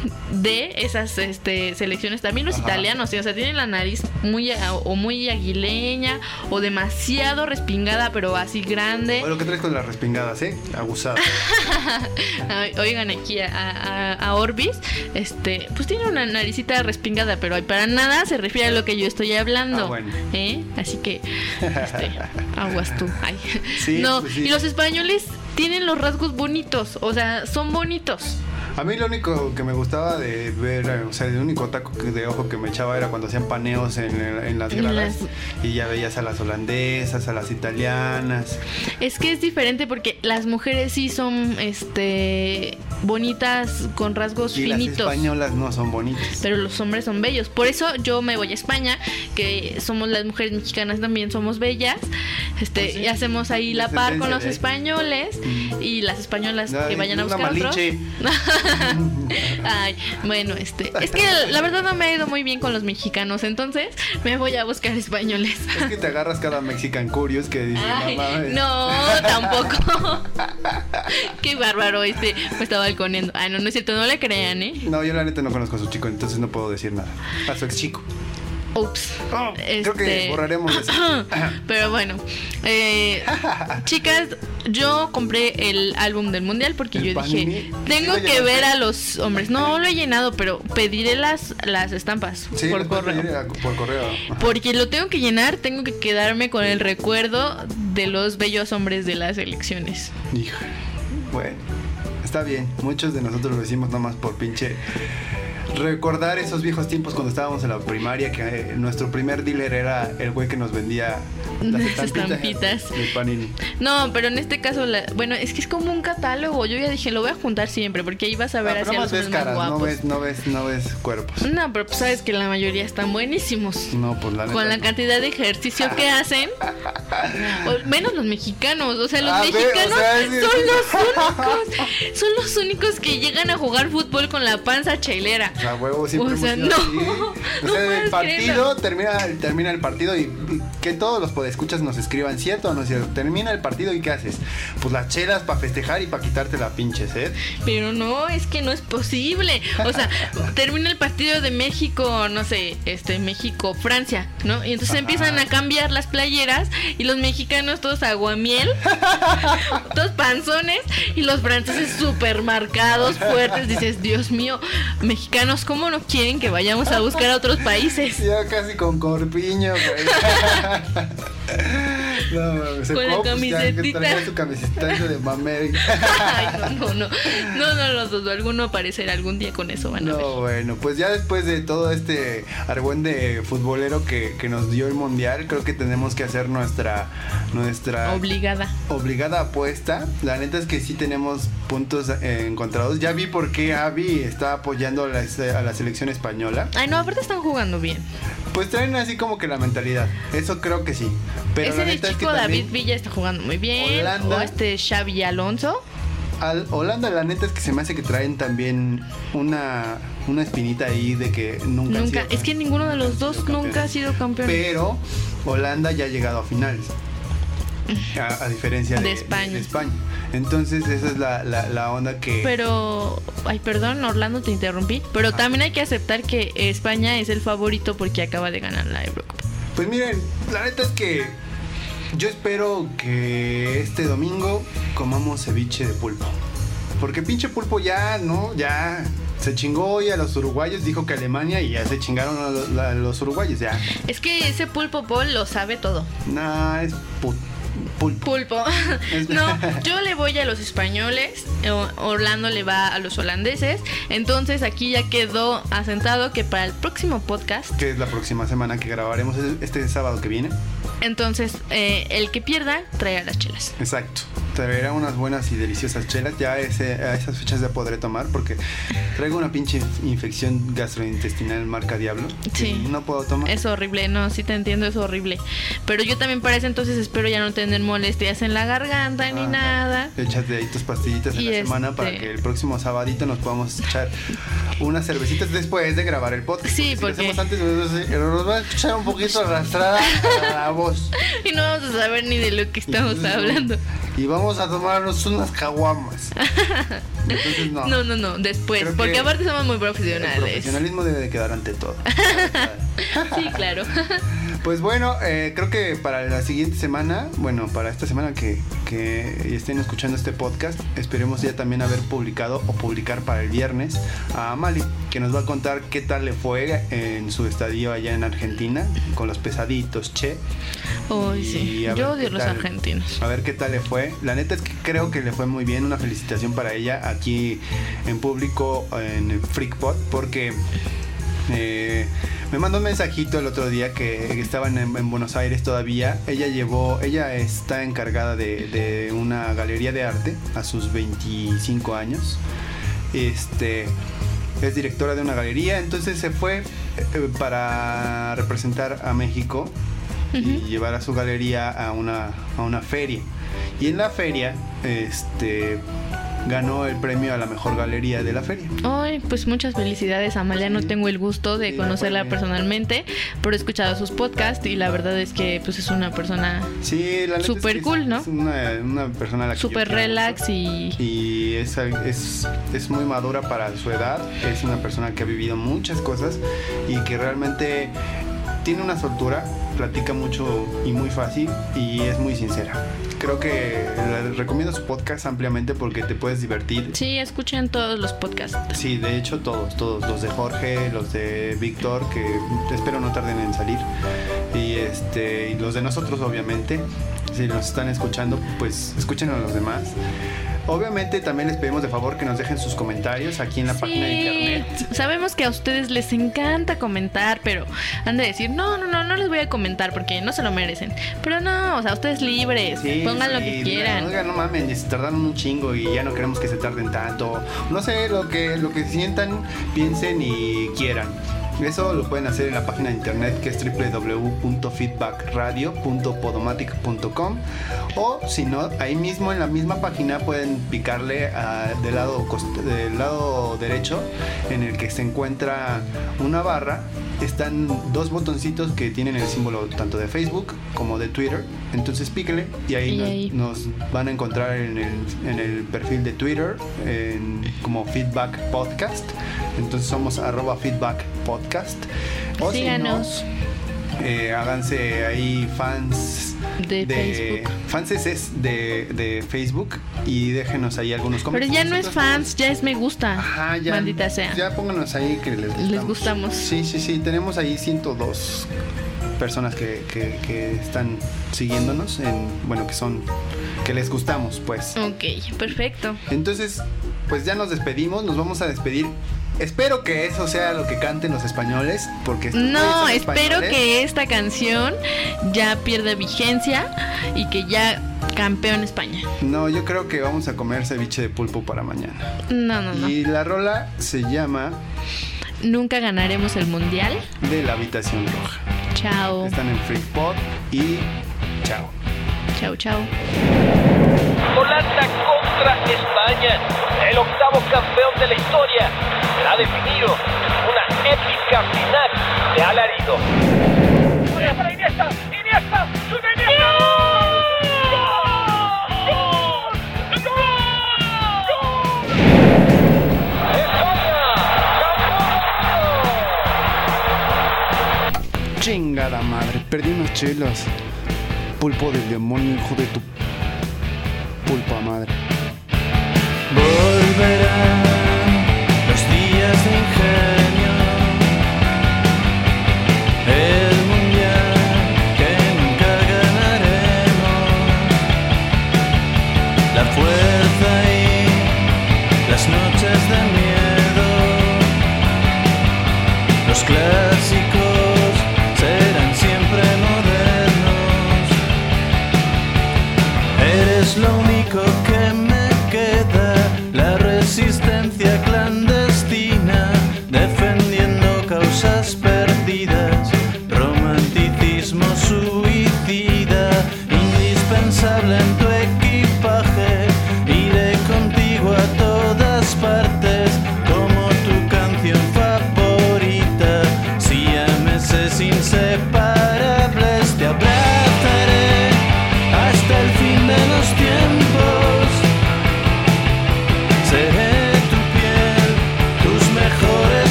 de esas selecciones. También los italianos, o sea, tienen la nariz muy aguileña o demasiado respingada, pero así grande. Bueno, ¿qué traes con las respingadas, abusado? Oigan aquí a Orbis, pues tiene una naricita respingada, pero para nada se refiere a lo que yo estoy hablando. Bueno. Así que aguas tú. Ay. Sí, no, pues sí. Y los españoles tienen los rasgos bonitos, o sea, son bonitos. A mí lo único que me gustaba de ver, o sea, el único taco de ojo que me echaba era cuando hacían paneos en las gradas y ya veías a las holandesas, a las italianas. Es que es diferente porque las mujeres sí son bonitas con rasgos y finitos. Las españolas no son bonitas. Pero los hombres son bellos. Por eso yo me voy a España, que somos las mujeres mexicanas también somos bellas. Pues sí, y hacemos ahí la par con los españoles y las españolas que vayan a buscar otros. Ay, bueno, es que la verdad no me ha ido muy bien con los mexicanos, entonces me voy a buscar españoles. Es que te agarras cada Mexican Curious que dice, no, tampoco. Qué bárbaro, me está balconeando. No es cierto, no le crean, No, yo la neta no conozco a su chico, entonces no puedo decir nada. A su ex chico. Ups. Creo que borraremos eso. Pero bueno, chicas, yo compré el álbum del mundial porque yo dije, tengo que ver a los hombres. No lo he llenado, pero pediré las estampas por correo. Por correo. Porque lo tengo que llenar, tengo que quedarme con el recuerdo de los bellos hombres de las elecciones. Híjole. Bueno, está bien. Muchos de nosotros lo hicimos nomás por pinche recordar esos viejos tiempos cuando estábamos en la primaria, que nuestro primer dealer era el güey que nos vendía las estampitas de Panini. No, pero en este caso, bueno, es que es como un catálogo. Yo ya dije, lo voy a juntar siempre, porque ahí vas a ver hacia los hombres más guapos. No ves cuerpos. No, pero pues sabes que la mayoría están buenísimos. No, pues la neta, con la cantidad de ejercicio que hacen. Menos los mexicanos. O sea, los mexicanos son los únicos que llegan a jugar fútbol con la panza chelera. A huevo, siempre hemos sido así. O sea, el partido termina el partido y que todos los podescuchas nos escriban cierto o no cierto. Termina el partido y ¿qué haces? Pues las chelas para festejar y para quitarte la pinche sed. Pero no, es que no es posible. O sea, termina el partido de México, no sé, México-Francia, ¿no? Y entonces empiezan a cambiar las playeras y los mexicanos todos aguamiel, todos panzones y los franceses súper marcados, fuertes. Dices, Dios mío, mexicanos, ¿cómo no quieren que vayamos a buscar a otros países? Ya casi con corpiño, güey. No, con la camisetita. Traía su camiseta de Mameri. Ay, no, los dos. Alguno aparecerá algún día con eso, van a ver. Bueno, pues ya después de todo este argüende futbolero que nos dio el mundial, creo que tenemos que hacer nuestra obligada apuesta. La neta es que sí tenemos puntos encontrados. Ya vi por qué Abby está apoyando a la selección española. Ay, no, aparte están jugando bien. Pues traen así como que la mentalidad. Eso creo que sí. Pero ese chico es que David Villa está jugando muy bien. Holanda, o Xavi Alonso. Holanda, la neta es que se me hace que traen también una espinita ahí de que nunca es que ninguno de los dos nunca ha sido campeón. Pero Holanda ya ha llegado a finales. A diferencia de España. Entonces esa es la onda que... Pero, ay, perdón, Orlando, te interrumpí. Pero también hay que aceptar que España es el favorito porque acaba de ganar la Eurocopa. Pues miren, la neta es que yo espero que este domingo comamos ceviche de pulpo. Porque pinche pulpo ya se chingó hoy a los uruguayos, dijo que Alemania y ya se chingaron a los uruguayos, ya. Es que ese pulpo Paul lo sabe todo. Nah, es pulpo. No, yo le voy a los españoles, Orlando le va a los holandeses. Entonces aquí ya quedó asentado que para el próximo podcast, que es la próxima semana que grabaremos este sábado que viene, entonces el que pierda traerá las chelas. Exacto, traerá unas buenas y deliciosas chelas. Ya a esas fechas ya podré tomar porque traigo una pinche infección gastrointestinal marca Diablo. Sí, no puedo tomar. Es horrible, no, sí te entiendo, es horrible. Pero yo también para ese entonces espero ya no tener molestias en la garganta ni nada. Échate ahí tus pastillitas en la semana para que el próximo sabadito nos podamos echar unas cervecitas después de grabar el podcast. Sí, porque si lo hacemos antes nos va a escuchar un poquito arrastrada la voz. Y no vamos a saber ni de lo que estamos hablando. Y vamos vamos a tomarnos unas caguamas. Entonces No, después, Creo porque que aparte somos muy el profesionales. profesionalismo debe de quedar ante todo. Sí, claro. Pues bueno, creo que para la siguiente semana, bueno, para esta semana que estén escuchando este podcast, esperemos ya también haber publicado o publicar para el viernes a Mali, que nos va a contar qué tal le fue en su estadio allá en Argentina, con los pesaditos, che. Uy, sí. a ver Yo odio qué los tal. argentinos. A ver qué tal le fue. La neta es que creo que le fue muy bien. Una felicitación para ella aquí en público en el Freakpod, porque me mandó un mensajito el otro día que estaban en Buenos Aires todavía. Ella está encargada de una galería de arte a sus 25 años. Es directora de una galería, entonces se fue para representar a México y llevar a su galería a una feria. Y en la feria, ganó el premio a la mejor galería de la feria. Ay, pues muchas felicidades, Amalia. No tengo el gusto de conocerla personalmente, pero he escuchado sus podcasts y la verdad es que pues es una persona súper cool, ¿no? Es una persona a la que súper yo quiero relax mucho. y es muy madura para su edad. Es una persona que ha vivido muchas cosas y que realmente tiene una soltura, platica mucho y muy fácil y es muy sincera. Creo que les recomiendo su podcast ampliamente porque te puedes divertir. Sí, escuchen todos los podcasts. Sí, de hecho todos, los de Jorge, los de Víctor, que espero no tarden en salir, y los de nosotros obviamente. Si nos están escuchando, pues escuchen a los demás. Obviamente también les pedimos de favor que nos dejen sus comentarios aquí en la página de internet. Sabemos que a ustedes les encanta comentar, pero han de decir, no les voy a comentar porque no se lo merecen. Pero no, o sea, ustedes libres, pongan lo que quieran. Oigan, no mamen, se tardaron un chingo y ya no queremos que se tarden tanto. No sé, lo que sientan, piensen y quieran. Eso lo pueden hacer en la página de internet, que es www.feedbackradio.podomatic.com, o si no, ahí mismo en la misma página pueden picarle del lado derecho, en el que se encuentra una barra. Están dos botoncitos que tienen el símbolo tanto de Facebook como de Twitter. Entonces píquele y ahí nos van a encontrar en el perfil de Twitter como Feedback Podcast. Entonces somos @feedbackpodcast. O síganos. Si no, háganse ahí fans de Facebook. Fans de Facebook y déjenos ahí algunos comentarios. Pero ya no es fans, ya es me gusta. Ajá, ya. Maldita sea. Ya pónganos ahí que les gustamos. Sí. Tenemos ahí 102 personas que están siguiéndonos que les gustamos, pues. Ok, perfecto. Entonces, pues ya nos despedimos, nos vamos a despedir. Espero que eso sea lo que canten los españoles, porque no, espero que esta canción ya pierda vigencia y que ya campeón España. No, yo creo que vamos a comer ceviche de pulpo para mañana. No. Y la rola se llama Nunca ganaremos el mundial de la habitación roja. Chao. Están en Freakpod y chao. Chao. Holanda contra España, el octavo campeón de la historia, será definido una épica final de alarido. ¡Para Iniesta! ¡Chuta Iniesta! Chingada madre, perdí unos chelas. Pulpo del demonio, hijo de tu pulpa madre. Volverán los días de ingenio, el mundial que nunca ganaremos, la fuerza y las noches de miedo, los clásicos serán siempre modernos. Eres lo único que me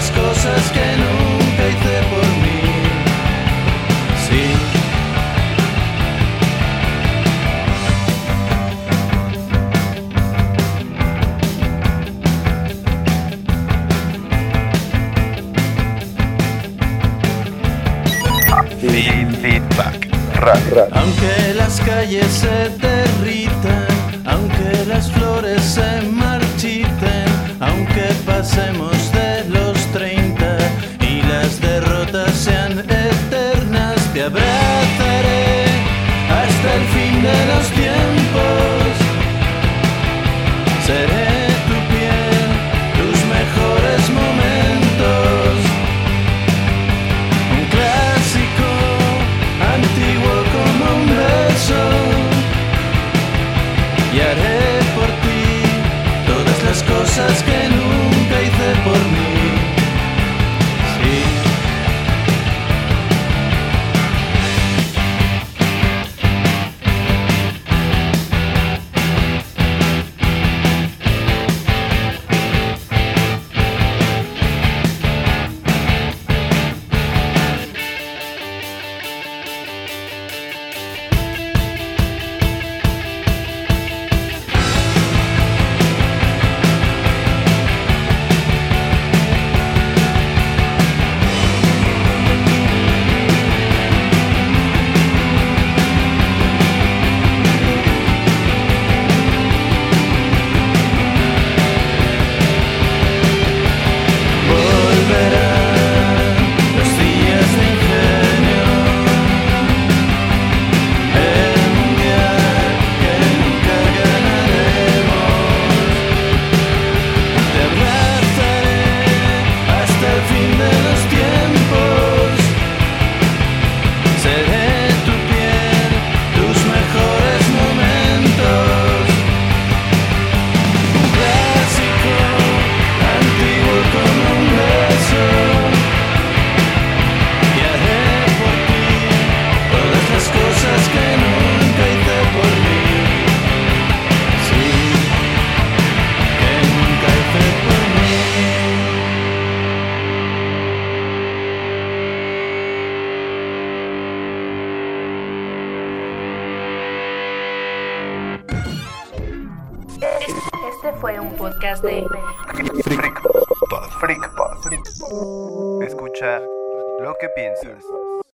las cosas que nunca hice por mí. Sí. Feedback. Aunque las calles se derritan, aunque las flores se marchiten, aunque pasemos de los 30 y las derrotas sean eternas, te abrazaré hasta el fin de los tiempos. Seré tu piel, tus mejores momentos. Un clásico antiguo como un beso, y haré por ti todas las cosas que nunca hice por mí. Sí. Este fue un podcast de Freakpod. Escucha lo que piensas.